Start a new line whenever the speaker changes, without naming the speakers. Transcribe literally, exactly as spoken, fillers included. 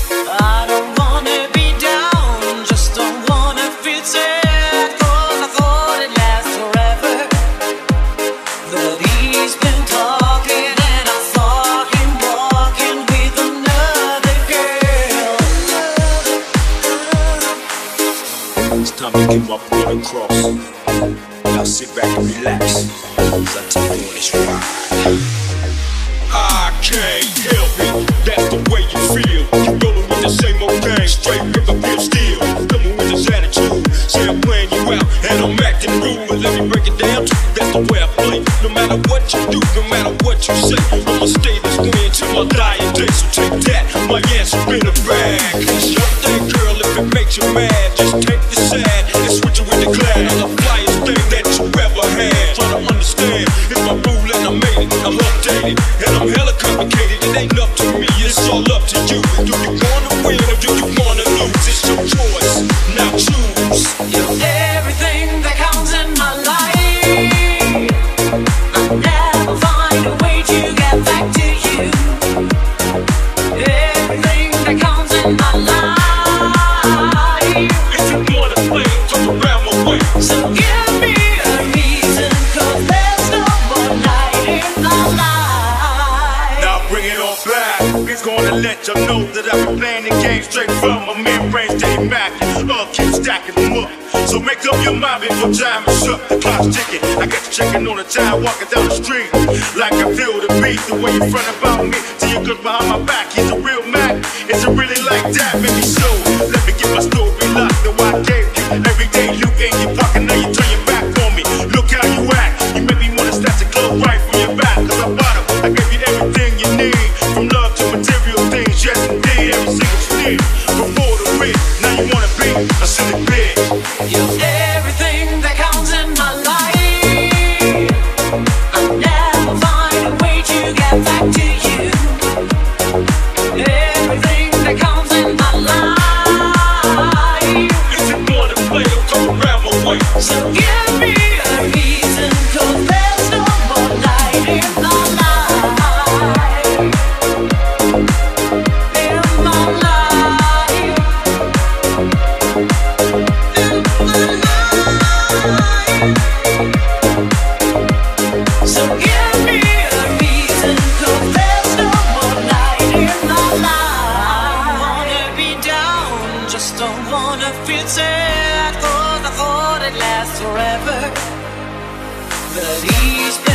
I don't wanna be down, just don't wanna feel sad, 'cause I thought it lasts forever. But he's been talking and I saw him walking with another girl.
It's time to get my point across. Now sit back and relax as I take you on this ride. I can't help it, that's the way you feel. You rollin' with the same old gang, straight from the field steel. Coming with this attitude, say I'm playing you out and I'm acting rude. But let me break it down to you, that's the way I play. No matter what you do, no matter what you say, I'ma stay this way until my dying day. So take that, my answer in the bag. It's your thing, girl, if it makes you mad, just take the sad and switch it with the glad. I'm the flyest thing that you ever had. Try to understand, it's my rule and I made it. I'm updated and I'm hella complicated. It ain't up to me, it's all up to you. Do you wanna win or do you wanna lose? It's your choice, now choose.
You're everything that counts in my life. I'll never find a way to get back to you. Everything that counts in my life.
If you wanna play, come around my way.
So give me a reason, 'cause there's no more night in my life.
Now bring it on back. It's gonna let you know that I've been playing the game straight from my membrane, stay macking. Uh, keep stacking them up. So make up your mind before time is up. The clock's ticking. I got you checking on the time, walking down the street. Like I feel the beat, the way you front about me. See you good behind my back. He's a real Mac. Is it really like that? Maybe so. Let me get my story locked. Though I gave you every day you ain't your pocket. Now you turn your back on me. Look how you act. You make me wanna snatch your clothes right from your back. 'Cause I bought 'em. I gave you everything you need. From love to material things, yes indeed. Every single step before the win. Now you wanna be a silly bitch.
You're everything that counts in my life. I'll never find a way to get back to you. Everything that counts in my life.
If you wanna play, don't come around my way.
So give me a reason, 'cause there's no more light in my life. In my life. In my life. So give me a reason, 'cause there's no more light in my life. I wanna be down, just don't wanna feel sad, 'cause I thought it lasts forever. But he's